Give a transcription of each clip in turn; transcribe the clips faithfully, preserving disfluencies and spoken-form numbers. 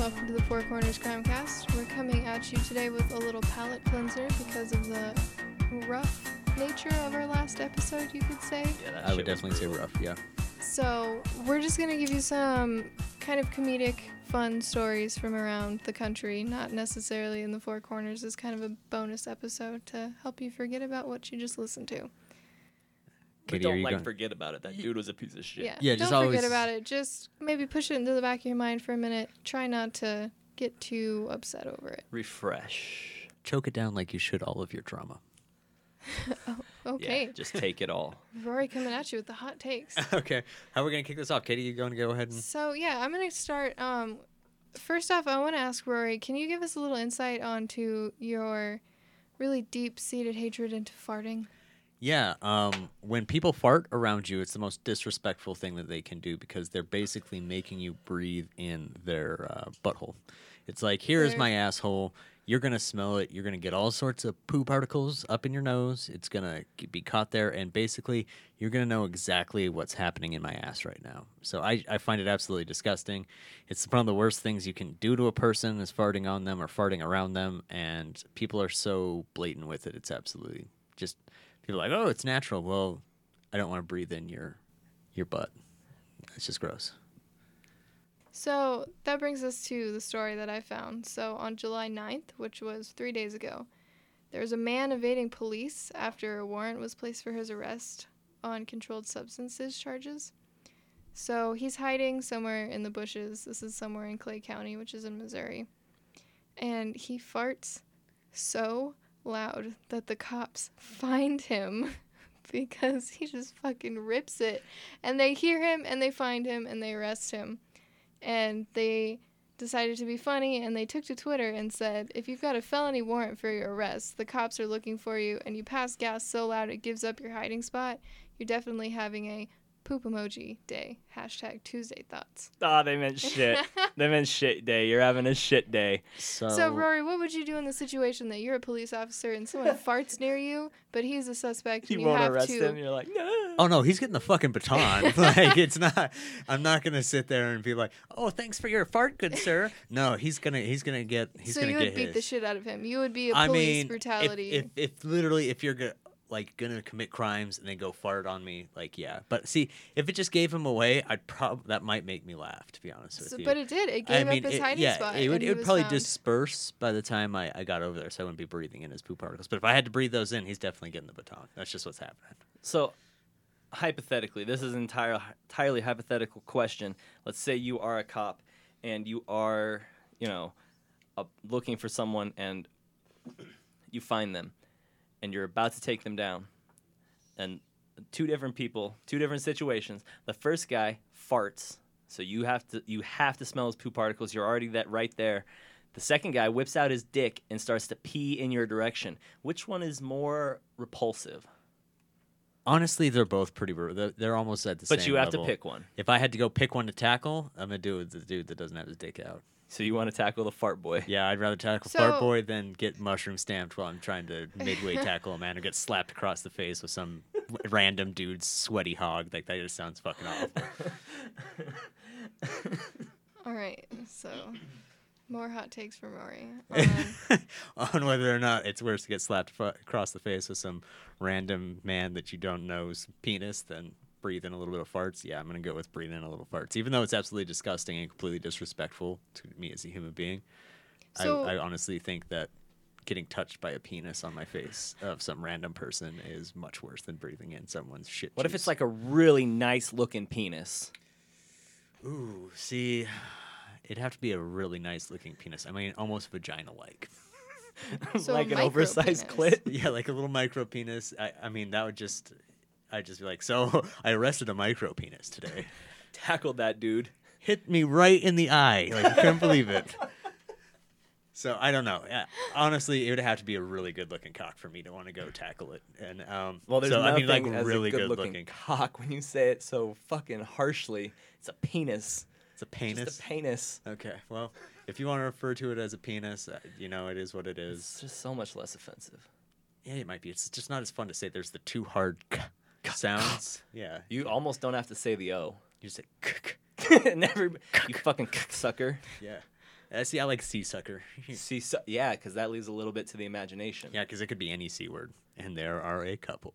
welcome to the Four Corners Crimecast. We're coming at you today with a little palate cleanser because of the rough nature of our last episode, you could say. Yeah, that I shit would was definitely say brutal. rough, yeah. So we're just going to give you some kind of comedic, fun stories from around the country, not necessarily in the Four Corners. It's kind of a bonus episode to help you forget about what you just listened to. But Katie, are don't you like going- forget about it. That dude was a piece of shit. Yeah, Yeah, don't just forget always- about it. Just maybe push it into the back of your mind for a minute. Try not to get too upset over it. Refresh. Choke it down like you should all of your drama. Okay. Yeah, just take it all. Rory coming at you with the hot takes. Okay, how are we going to kick this off? Katie, you going to go ahead and... So, yeah, I'm going to start. Um, first off, I want to ask Rory, can you give us a little insight onto your really deep-seated hatred into farting? Yeah, um, when people fart around you, it's the most disrespectful thing that they can do because they're basically making you breathe in their uh, butthole. It's like, here's They're- my asshole. You're going to smell it. You're going to get all sorts of poo particles up in your nose. It's going to be caught there. And basically, you're going to know exactly what's happening in my ass right now. So I, I find it absolutely disgusting. It's one of the worst things you can do to a person is farting on them or farting around them. And people are so blatant with it. It's absolutely just... People are like, oh, it's natural. Well, I don't want to breathe in your your butt. It's just gross. So that brings us to the story that I found. So on July ninth, which was three days ago, there was a man evading police after a warrant was placed for his arrest on controlled substances charges. So he's hiding somewhere in the bushes. This is somewhere in Clay County, which is in Missouri. And he farts so loud that the cops find him because he just fucking rips it. And they hear him and they find him and they arrest him. And they decided to be funny and they took to Twitter and said, if you've got a felony warrant for your arrest, the cops are looking for you, and you pass gas so loud it gives up your hiding spot, you're definitely having a poop emoji day. Hashtag Tuesday thoughts. Ah, they meant shit. They meant shit day. You're having a shit day. So, So, Rory, what would you do in the situation that you're a police officer and someone farts near you, but he's a suspect You and you won't have arrest to... him. You're like, no. oh no, he's getting the fucking baton. Like it's not. I'm not gonna sit there and be like, oh, thanks for your fart, good sir. No, he's gonna he's gonna get he's so gonna you get would beat his. the shit out of him. You would be a I police mean, brutality. If, if if literally if you're gonna like gonna commit crimes and then go fart on me, like yeah. But see, if it just gave him away, I'd prob that might make me laugh. To be honest with So- you. but it did. It I gave mean, up his it, hiding yeah, spot. it would and he it would was probably found. disperse by the time I, I got over there, so I wouldn't be breathing in his poo particles. But if I had to breathe those in, he's definitely getting the baton. That's just what's happening. So, hypothetically, this is an entire, entirely hypothetical question. Let's say you are a cop and you are, you know, uh, looking for someone and you find them and you're about to take them down. And two different people, two different situations. The first guy farts, so you have to you have to smell his poo particles. You're already that right there. The second guy whips out his dick and starts to pee in your direction. Which one is more repulsive? Honestly, they're both pretty. br- They're, they're almost at the same But you have level. to pick one. If I had to go pick one to tackle, I'm gonna do it with the dude that doesn't have his dick out. So you want to tackle the fart boy. Yeah, I'd rather tackle So- Fart Boy than get mushroom stamped while I'm trying to midway tackle a man or get slapped across the face with some random dude's sweaty hog. Like that just sounds fucking awful. All right, so more hot takes from Rory. Um, On whether or not it's worse to get slapped fu- across the face with some random man that you don't know's penis than breathe in a little bit of farts. Yeah, I'm gonna go with breathe in a little farts, even though it's absolutely disgusting and completely disrespectful to me as a human being. So- I, I honestly think that getting touched by a penis on my face of some random person is much worse than breathing in someone's shit. What if juice. it's like a really nice looking penis? Ooh, see, it'd have to be a really nice looking penis. I mean, almost vagina-like. So like an micro oversized penis. clit? Yeah, like a little micro penis. I, I mean, that would just, I'd just be like, so I arrested a micro penis today. Tackled that dude. Hit me right in the eye. Like, I couldn't believe it. So I don't know. Yeah, honestly, it would have to be a really good looking cock for me to want to go tackle it. And um, Well, there's so, I nothing mean, like as really a good good looking looking. cock when you say it so fucking harshly. It's a penis. It's a penis. Just a penis. Okay, well, if you want to refer to it as a penis, uh, you know, it is what it It's is. just so much less offensive. Yeah, it might be. It's just not as fun to say. There's the two hard k- sounds. Yeah, You almost don't have to say the O. you just say. Never, you fucking sucker. Yeah. Uh, see, I like sea sucker. See, so, yeah, because that leaves a little bit to the imagination. Yeah, because it could be any C word, and there are a couple.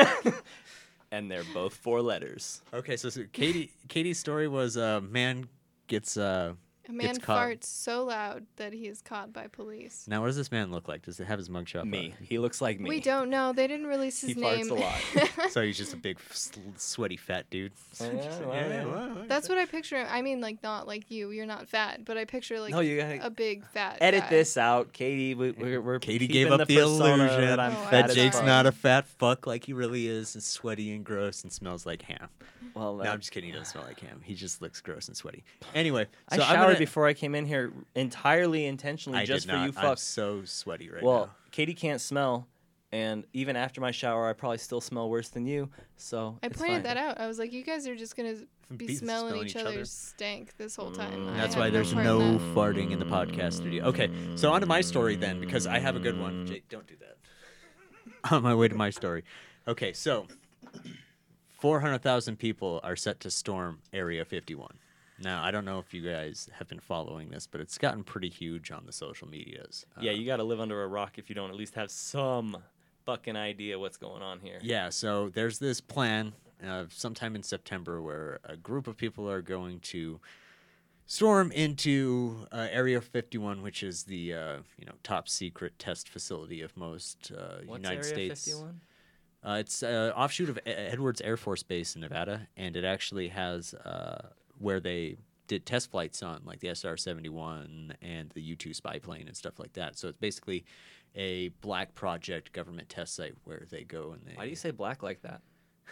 And they're both four letters. Okay, so, so Katie, Katie's story was a uh, man gets uh, A man gets caught. farts so loud that he is caught by police. Now, what does this man look like? Does it have his mugshot? Me. up? He looks like me. We don't know. They didn't release his He name. farts a lot. So he's just a big, s- sweaty, fat dude. Oh, yeah, well, yeah. well, well, That's what I picture. him- I mean, like not like you. You're not fat, but I picture like No, you gotta a big fat. edit guy. this out, Katie. We, we're, we're Katie keeping gave up the, persona illusion that I'm Oh, fat that as Jake's fuck. not a fat fuck like he really is, and sweaty and gross and smells like ham. Well, No, that- I'm just kidding. He doesn't smell like ham. He just looks gross and sweaty. Anyway, I so showered I'm gonna, before I came in here entirely intentionally I just did for not. you I'm fucks. so sweaty right Well, now. Katie can't smell, and even after my shower, I probably still smell worse than you. So I it's pointed fine. that out. I was like, you guys are just gonna be, Be smelling, smelling each each other. other's stank this whole time. Mm, I That's have why there's part in no that. farting in the podcast studio. Okay, so on to my story then, because I have a good one. Jake, don't do that. On my way to my story. Okay, so four hundred thousand people are set to storm Area fifty-one. Now, I don't know if you guys have been following this, but it's gotten pretty huge on the social medias. Yeah, Uh, you got to live under a rock if you don't at least have some fucking idea what's going on here. Yeah, so there's this plan uh, sometime in September where a group of people are going to storm into uh, Area fifty-one, which is the uh, you know top secret test facility of most uh, What's United Area States. fifty-one? Uh, it's an offshoot of E- Edwards Air Force Base in Nevada, and it actually has uh, where they did test flights on, like the S R seventy-one and the U two spy plane and stuff like that. So it's basically a black project government test site where they go and they. Why do you say black like that?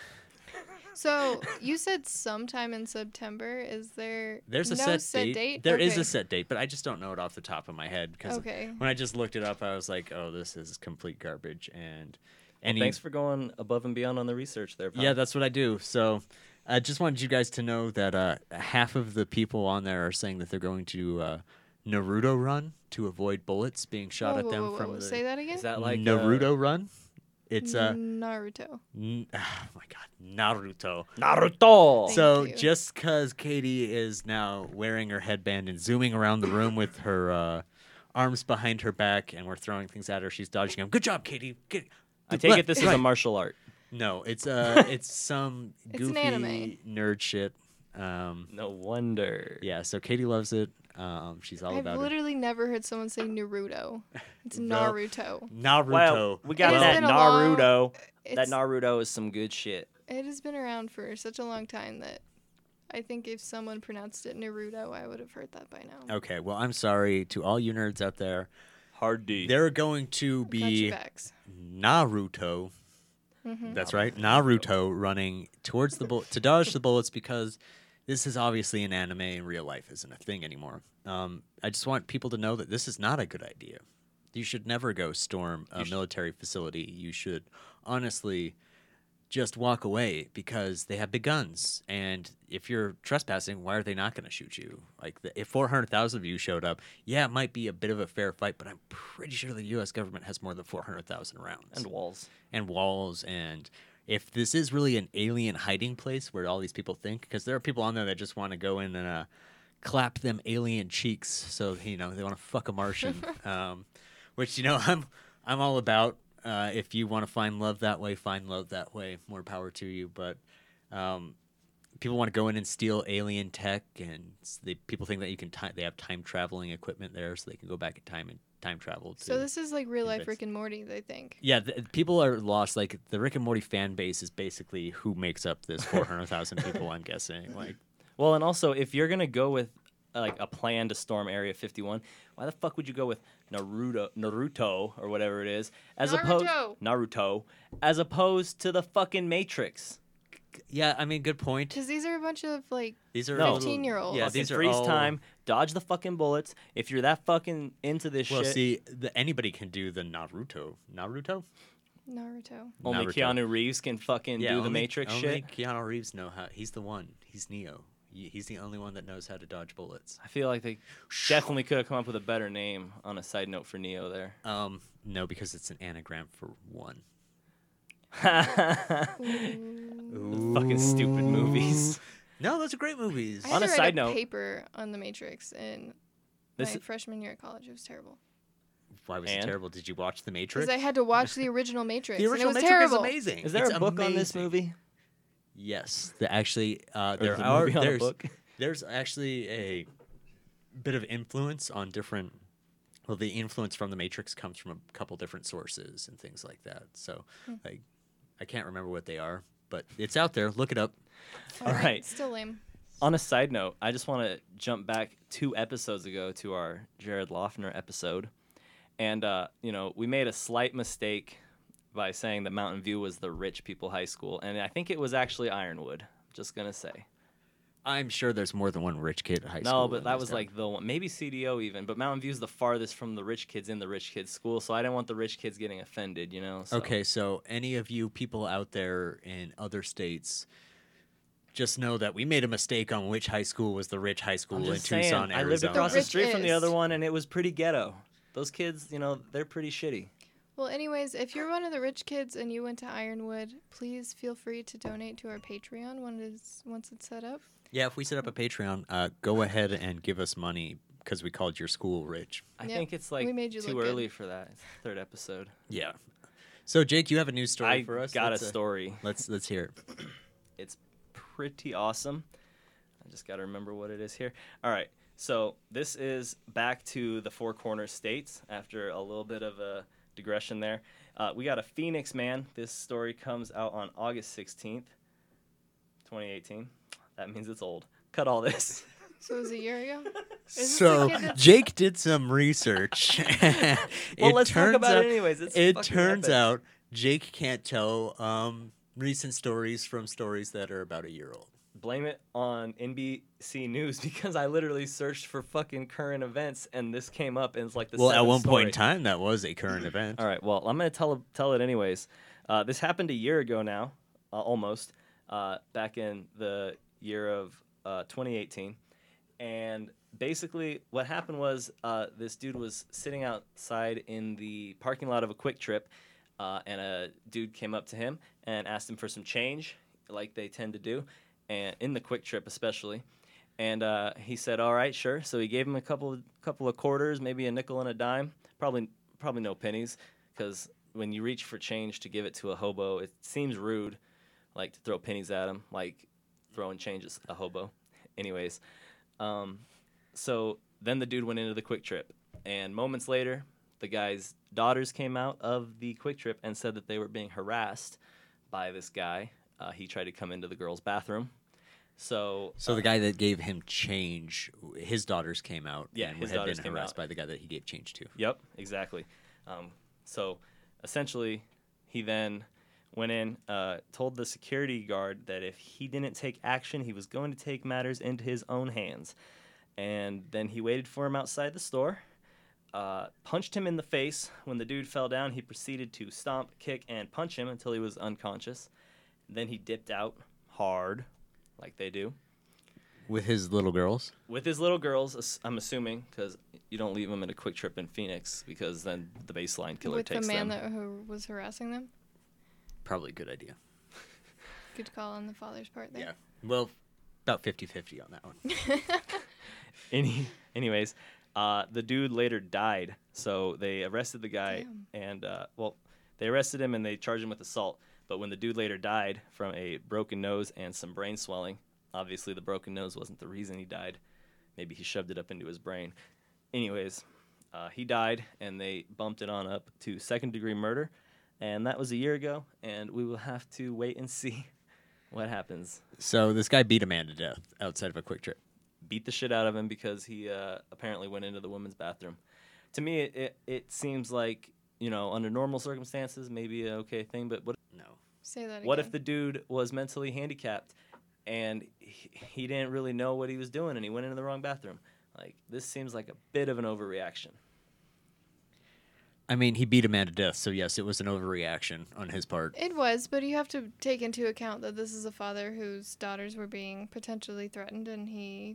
So you said sometime in September. Is there There's a no set, set date. date? There is Okay. a set date, but I just don't know it off the top of my head because Okay. when I just looked it up, I was like, "Oh, this is complete garbage." And Well, any thanks for going above and beyond on the research there, pal. yeah, that's what I do. So I just wanted you guys to know that uh, half of the people on there are saying that they're going to uh, Naruto run to avoid bullets being shot Whoa, at whoa, them whoa, from whoa. the Say that again. Is that like uh, Naruto run. It's uh, Naruto. n- oh my god, Naruto. Naruto? Thank So you. just because Katie is now wearing her headband and zooming around the room with her uh, arms behind her back, and we're throwing things at her, she's dodging them. Good job, Katie. Good. I take left, it this is right. a martial art. No, it's uh, it's some It's an goofy anime. nerd shit. Um, No wonder. yeah, so Katie loves it. Um, she's all I've about literally never heard someone say Naruto. It's Well, Naruto. it. Naruto. Well, we got It has that been a long- Naruto. It's, That Naruto is some good shit. it has been around for such a long time that I think if someone pronounced it Naruto, I would have heard that by now. Okay, well, I'm sorry to all you nerds out there. Hard D. There are going to Got your be backs. Naruto. Mhm. That's right, Naruto running towards the bull- to dodge the bullets because this is obviously an anime and real life isn't a thing anymore. Um, I just want people to know that this is not a good idea. You should never go storm a You sh- military facility. You should honestly just walk away because they have big guns. And if you're trespassing, why are they not going to shoot you? Like, the, if four hundred thousand of you showed up, yeah, it might be a bit of a fair fight, but I'm pretty sure the U S government has more than four hundred thousand rounds And walls. and walls. And if this is really an alien hiding place where all these people think, because there are people on there that just want to go in and uh, clap them alien cheeks, so you know they want to fuck a Martian, um, which you know I'm I'm all about. Uh, if you want to find love that way, find love that way. More power to you. But um, people want to go in and steal alien tech, and s- they, people think that you can. Ti- they have time traveling equipment there, so they can go back in time and time travel. To, So this is like real life Invents- Rick and Morty, they think. yeah, th- people are lost. Like the Rick and Morty fan base is basically who makes up this four hundred thousand people. I'm guessing. Like, Well, and also, if you're gonna go with uh, like a plan to storm Area fifty-one, why the fuck would you go with Naruto, Naruto, or whatever it is, as opposed Naruto. Naruto, as opposed to the fucking Matrix? yeah, I mean, good point. Because these are a bunch of like These are No. little- fifteen-year-olds. Yeah, Fucking these are freeze all, time, dodge the fucking bullets. If you're that fucking into this Well, shit, see, the, anybody can do the Naruto. Naruto. Naruto. only Naruto. Keanu Reeves can fucking Yeah, do the only- Matrix only shit. Keanu Reeves know how. He's the one. He's Neo. He- He's the only one that knows how to dodge bullets. I feel like they definitely could have come up with a better name on a side note for Neo there. Um, no, because it's an anagram for one. Fucking stupid movies. No, those are great movies. I On had a to write side a note- paper on the Matrix in This My is- freshman year at college. It was terrible. Why was And? it terrible? Did you watch The Matrix? Because I had to watch the original Matrix. the original and it was Matrix terrible. is amazing. Is there It's a book on this amazing. movie? Yes, the, actually, uh, Or there is the are movie on a there's, book? there's actually a bit of influence on different. Well, the influence from The Matrix comes from a couple different sources and things like that. So, Hmm. like, I can't remember what they are, but it's out there. Look it up. All right. Still lame. On a side note, I just want to jump back two episodes ago to our Jared Loeffner episode. And, uh, you know, we made a slight mistake by saying that Mountain View was the rich people high school. And I think it was actually Ironwood. Just going to say. I'm sure there's more than one rich kid at high school. No, but in that this was town. like the one. Maybe C D O even. But Mountain View's the farthest from the rich kids in the rich kids school. So I didn't want the rich kids getting offended, you know? So. Okay, so any of you people out there in other states, just know that we made a mistake on which high school was the rich high school I'm in just saying, Tucson, I lived Arizona. across the rich street from the is. other one, and it was pretty ghetto. Those kids, you know, they're pretty shitty. Well, anyways, if you're one of the rich kids and you went to Ironwood, please feel free to donate to our Patreon when it is once it's set up. Yeah, if we set up a Patreon, uh, go ahead and give us money because we called your school rich. I Yep. think it's like We made you too look good. early for that. It's the third episode. Yeah. So Jake, you have a news story I for us. got let's, a uh, story. let's let's hear it. It's pretty awesome. I just got to remember what it is here. All right. So this is back to the Four Corners states after a little bit of a digression there. Uh, we got a Phoenix man. This story comes out on August sixteenth, twenty eighteen. That means it's old. Cut all this. So it was a year ago? Is this So the kid that's- Jake did some research. Well, it let's talk turns about out, it anyways. It's it fucking turns epic. out Jake can't tell um, recent stories from stories that are about a year old. Blame it on N B C News because I literally searched for fucking current events and this came up and it's like the Well, at seventh one point in story. time, that was a current event. All right, well, I'm going to tell tell it anyways. Uh, this happened a year ago now, uh, almost, uh, back in the year of uh, twenty eighteen. And basically what happened was uh, this dude was sitting outside in the parking lot of a Quick Trip, uh, and a dude came up to him and asked him for some change, like they tend to do, and in the Quick Trip especially. And uh, he said, "All right, sure." So he gave him a couple of, couple of quarters, maybe a nickel and a dime, probably probably no pennies, because when you reach for change to give it to a hobo, it seems rude, like to throw pennies at him, like throwing change at a hobo. Anyways, um, so then the dude went into the Quick Trip, and moments later, the guy's daughters came out of the Quick Trip and said that they were being harassed by this guy. Uh, he tried to come into the girls' bathroom. So, So the uh, guy that gave him change, his daughters came out Yeah, and his had daughters been came harassed out. by the guy that he gave change to. Yep, exactly. Um, so essentially, he then went in, uh, told the security guard that if he didn't take action, he was going to take matters into his own hands. And then he waited for him outside the store, uh, punched him in the face. When the dude fell down, he proceeded to stomp, kick, and punch him until he was unconscious. Then he dipped out hard, like they do. With his little girls? With his little girls, ass- I'm assuming, because you don't leave them in a Quick Trip in Phoenix, because then the baseline killer With the takes man them. that who was harassing them? Probably a good idea. Good call on the father's part there. Yeah. Well, about fifty-fifty on that one. Any, anyways, uh, the dude later died, so they arrested the guy, Damn. and uh, well, they arrested him and they charged him with assault. But when the dude later died from a broken nose and some brain swelling, obviously the broken nose wasn't the reason he died. Maybe he shoved it up into his brain. Anyways, uh, he died, and they bumped it on up to second-degree murder, and that was a year ago. And we will have to wait and see what happens. So this guy beat a man to death outside of a Quick Trip. Beat the shit out of him because he uh, apparently went into the women's bathroom. To me, it, it it seems like, you know, under normal circumstances, maybe an okay thing. But what No. Say that again. what if the dude was mentally handicapped and he, he didn't really know what he was doing and he went into the wrong bathroom? Like, this seems like a bit of an overreaction. I mean, he beat a man to death, so yes, it was an overreaction on his part. It was, but you have to take into account that this is a father whose daughters were being potentially threatened, and he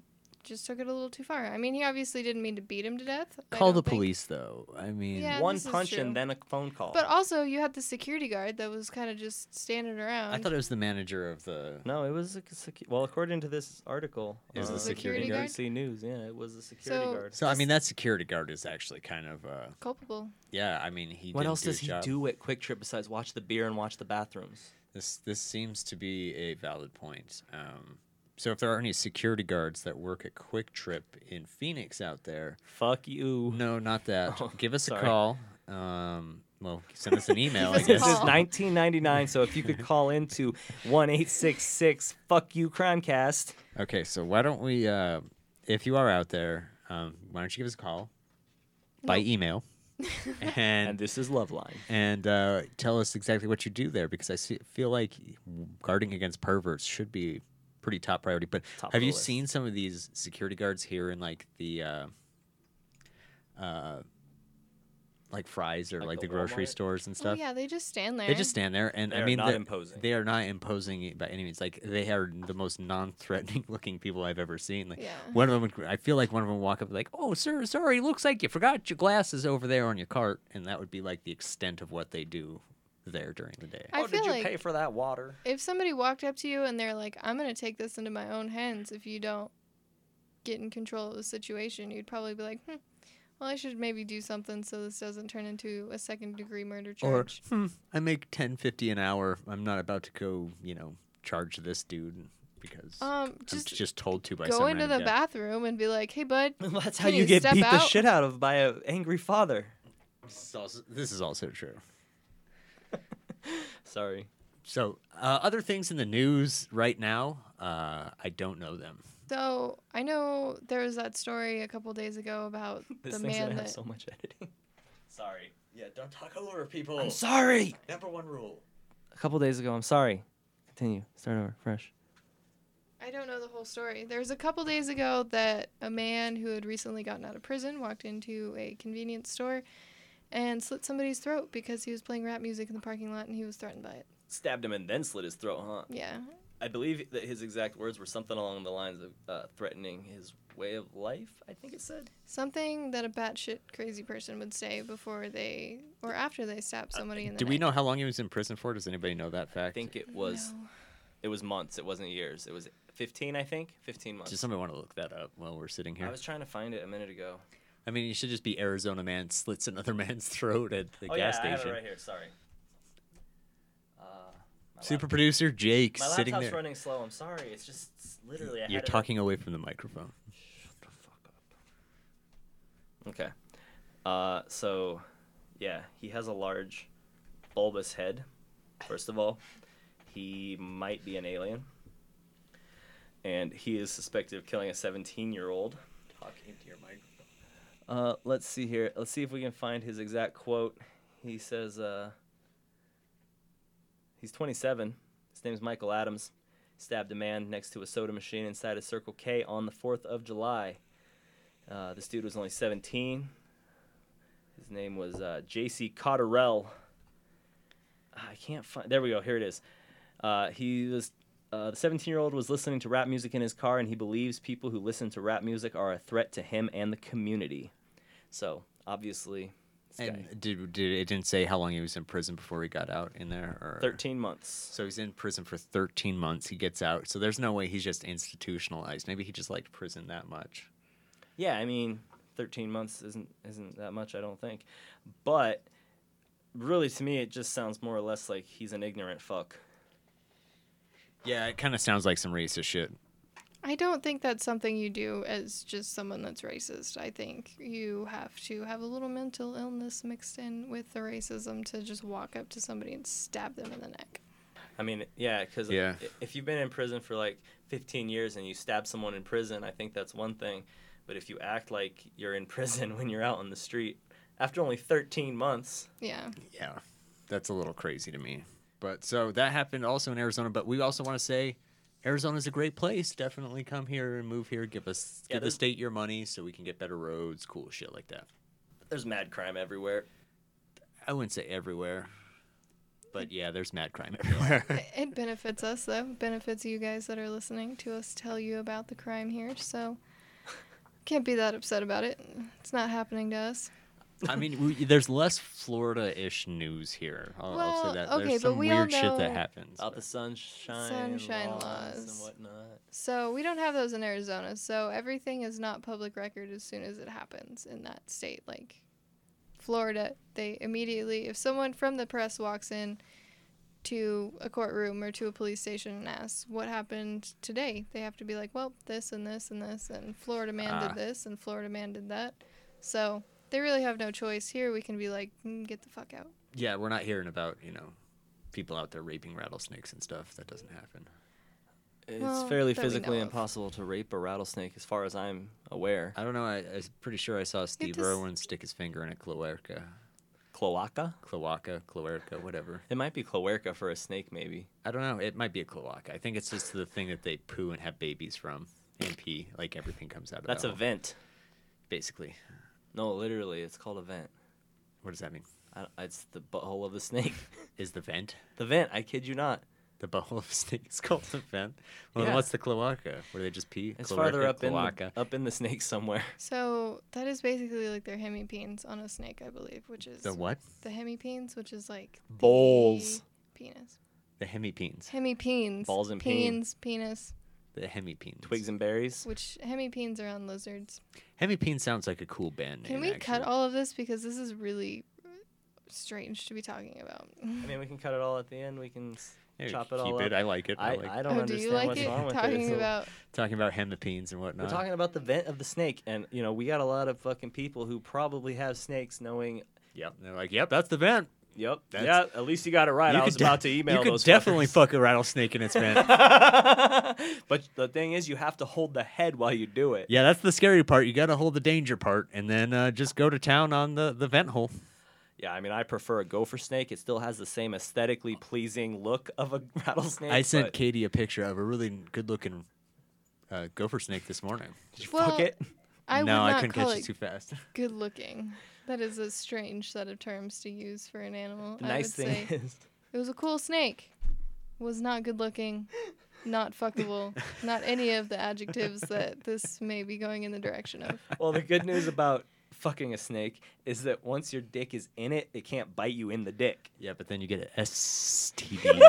just took it a little too far. I mean, he obviously didn't mean to beat him to death. I Call the don't think. police, though. I mean, Yeah, One this is punch true. and then a phone call. But also, you had the security guard that was kind of just standing around. I thought it was the manager of the. no, it was a secu- well, according to this article, It was the uh, security guard? N B C News. Yeah, it was the security So- guard. So I mean, that security guard is actually kind of. Uh, culpable. yeah, I mean, he. What didn't else do does his he job. do at Quick Trip besides watch the beer and watch the bathrooms? This this seems to be a valid point. Um, so if there are any security guards that work at Quick Trip in Phoenix out there, Fuck you. no, not that. Oh, Give us sorry. a call. Um, well, send us an email. I Give us a guess. This is call. nineteen ninety-nine, so if you could call into one eight six six fuck you crimecast. Okay, so why don't we? Uh, if you are out there, um, why don't you give us a call by Nope. email And and this is Loveline. and uh, tell us exactly what you do there, because I see, feel like guarding against perverts should be pretty top priority. But Top have of the you list. seen some of these security guards here in like the uh, uh, like Fry's or Like like, the the grocery Walmart? stores and Oh stuff? yeah, they just stand there. They just stand there, and They I are mean, not they're- imposing. They are not imposing by any means. Like they are the most non-threatening looking people I've ever seen. Like Yeah. one of them, would, I feel like one of them would walk up like, "Oh, sir, sorry, looks like you forgot your glasses over there on your cart," and that would be like the extent of what they do there during the day. I oh, feel did you like pay for that water? if somebody walked up to you and they're like, "I'm gonna take this into my own hands," if you don't get in control of the situation, you'd probably be like, "Hmm, well, I should maybe do something so this doesn't turn into a second degree murder Or charge." hmm, I make ten fifty an hour. I'm not about to go, you know, charge this dude because um, I'm just just told to by go some into random the guy. bathroom and be like, "Hey, bud, That's how Can you you get step beat the out? shit out of by an angry father. This is also, this is also true. Sorry. So, uh, other things in the news right now, uh, I don't know them. So I know there was that story a couple days ago about This the thing's man gonna that have so much editing. Sorry. Yeah, don't talk over people. I'm sorry. Number one rule. A couple days ago, I'm sorry. Continue. Start over. Fresh. I don't know the whole story. There was a couple days ago that a man who had recently gotten out of prison walked into a convenience store and slit somebody's throat because he was playing rap music in the parking lot and he was threatened by it. Stabbed him and then slit his throat, huh? Yeah. I believe that his exact words were something along the lines of uh, threatening his way of life, I think it said. Something that a batshit crazy person would say before they or after they stab somebody in the Do we neck. know how long he was in prison for? Does anybody know that I fact? think it was No. it was months. It wasn't years. It was fifteen, I think. fifteen months. Does somebody want to look that up while we're sitting here? I was trying to find it a minute ago. I mean, you should just be Arizona man slits another man's throat at the oh gas yeah, I have station. it right here. Sorry. Uh, my Super lap- producer Jake My sitting laptop's there. running slow. I'm sorry. It's just it's literally. I You're had it- talking away from the microphone. Shut the fuck up. Okay. Uh, so, yeah, he has a large, bulbous head. First of all, he might be an alien, and he is suspected of killing a seventeen-year-old. Talk into your microphone. Uh, let's see here. Let's see if we can find his exact quote. He says, uh, he's twenty-seven. His name is Michael Adams. Stabbed a man next to a soda machine inside a Circle K on the fourth of July. Uh, this dude was only seventeen. His name was uh, J C Cotterell. I can't find. There we go. Here it is. Uh, he was. Uh, the seventeen-year-old was listening to rap music in his car, and he believes people who listen to rap music are a threat to him and the community. So, obviously, this guy, And did, did it didn't say how long he was in prison before he got out in there? Or? thirteen months. So he's in prison for thirteen months. He gets out. So there's no way he's just institutionalized. Maybe he just liked prison that much. Yeah, I mean, thirteen months isn't isn't that much, I don't think. But really, to me, it just sounds more or less like he's an ignorant fuck. Yeah, it kind of sounds like some racist shit. I don't think that's something you do as just someone that's racist. I think you have to have a little mental illness mixed in with the racism to just walk up to somebody and stab them in the neck. I mean, yeah, because Yeah. if you've been in prison for like fifteen years and you stab someone in prison, I think that's one thing. But if you act like you're in prison when you're out on the street after only thirteen months, Yeah. Yeah, that's a little crazy to me. But so that happened also in Arizona. But we also want to say Arizona's a great place. Definitely come here and move here. Give us Yeah, give the there's- state your money so we can get better roads, cool shit like that. there's mad crime everywhere. I wouldn't say everywhere, but yeah, there's mad crime everywhere. It- It benefits us, though. It benefits you guys that are listening to us tell you about the crime here. So Can't be that upset about it. It's not happening to us. I mean, we, there's less Florida-ish news here. I'll, I'll Well, say that. okay, there's but some we all weird shit that know- happens. About the sunshine, Sunshine laws, laws. and whatnot. So we don't have those in Arizona. So everything is not public record as soon as it happens in that state. Like Florida, they immediately, if someone from the press walks in to a courtroom or to a police station and asks what happened today, they have to be like, well, this and this and this, and Florida man Ah. did this and Florida man did that. So they really have no choice. Here we can be like, mm, get the fuck out. Yeah, we're not hearing about, you know, people out there raping rattlesnakes and stuff. That doesn't happen. It's Well, fairly that we physically know of. impossible to rape a rattlesnake, as far as I'm aware. I don't know. I, I'm pretty sure I saw Steve just- Irwin stick his finger in a cloaca. Cloaca? Cloaca, cloaca, whatever. It might be cloaca for a snake, maybe. I don't know. It might be a cloaca. I think it's just the thing that they poo and have babies from and pee. Like everything comes out of That's that a hole, vent. basically. No, literally, it's called a vent. What does that mean? I, it's the butthole of the snake. Is the vent? The vent, I kid you not. The butthole of a snake is called the vent? Well, then Yeah. what's the cloaca? Where they just pee? It's Cloaca, farther up cloaca. in the, up in the snake somewhere. So that is basically like their hemipenes on a snake, I believe, which is The what? the hemipenes, which is like the Bowls. penis. The hemipenes. Hemipenes. Balls and peen. peens, penis. The hemipenes. Twigs and berries. Which hemipenes are on lizards. Hemipene sounds like a cool band name. Can we cut actually. all of this because this is really strange to be talking about? I mean, we can cut it all at the end. We can s- Yeah, chop it keep all it. up. I like it. I, I, like I don't Oh, do you understand like what's it? wrong with Talking it. So about talking about hemipenes and whatnot. we're talking about the vent of the snake, and you know we got a lot of fucking people who probably have snakes, knowing. Yep. They're like, yep, that's the vent. Yep. That's- yeah. At least you got it right. You I could was de- about to email You could those definitely fuckers. fuck a rattlesnake in its vent. But the thing is, you have to hold the head while you do it. Yeah, that's the scary part. You got to hold the danger part, and then uh, just go to town on the, the vent hole. Yeah, I mean, I prefer a gopher snake. It still has the same aesthetically pleasing look of a rattlesnake. I sent but Katie a picture of a really good-looking uh, gopher snake this morning. Did you Well, fuck it? I no, would I not couldn't call catch it it too fast. good looking. That is a strange set of terms to use for an animal. The I nice would thing say is, it was a cool snake. Was not good looking, not fuckable, not any of the adjectives that this may be going in the direction of. well, the good news about fucking a snake is that once your dick is in it, it can't bite you in the dick. Yeah, but then you get S T Ds.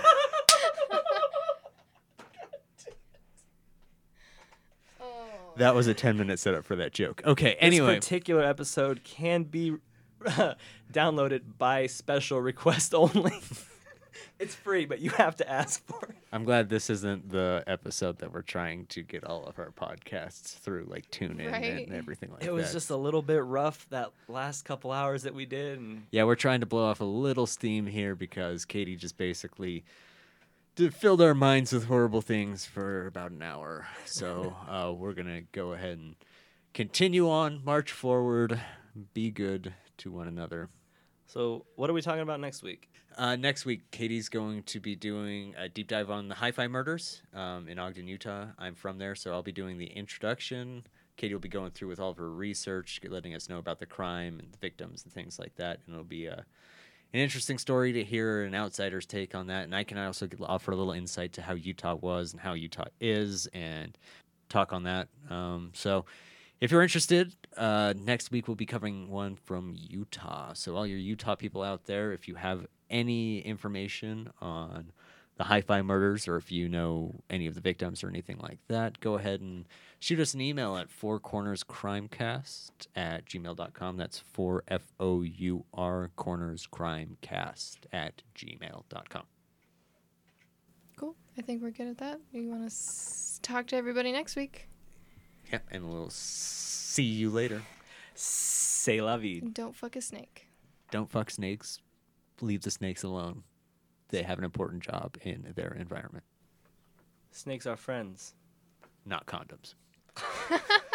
That was a ten-minute setup for that joke. Okay, anyway. This particular episode can be downloaded by special request only. It's free, but you have to ask for it. I'm glad this isn't the episode that we're trying to get all of our podcasts through, like TuneIn Right. and everything like that. It was just a little bit rough that last couple hours that we did, and Yeah, we're trying to blow off a little steam here because Katie just basically d- filled our minds with horrible things for about an hour. So uh, we're going to go ahead and continue on, march forward, be good to one another. so what are we talking about next week? Uh, next week, Katie's going to be doing a deep dive on the Hi-Fi murders um, in Ogden, Utah. I'm from there, so I'll be doing the introduction. Katie will be going through with all of her research, letting us know about the crime and the victims and things like that. And it'll be a, an interesting story to hear an outsider's take on that. And I can also get, offer a little insight to how Utah was and how Utah is and talk on that. Um, so if you're interested, uh, next week we'll be covering one from Utah. So all your Utah people out there, if you have any information on the Hi-Fi murders or if you know any of the victims or anything like that, go ahead and shoot us an email at four corners crimecast at gmail dot com. That's four F O U R corners crimecast at gmail dot com. Cool. I think we're good at that. You want to s- talk to everybody next week? Yeah, and we'll see you later. C'est la vie. And don't fuck a snake. Don't fuck snakes. Leave the snakes alone. They have an important job in their environment. Snakes are friends. Not condoms.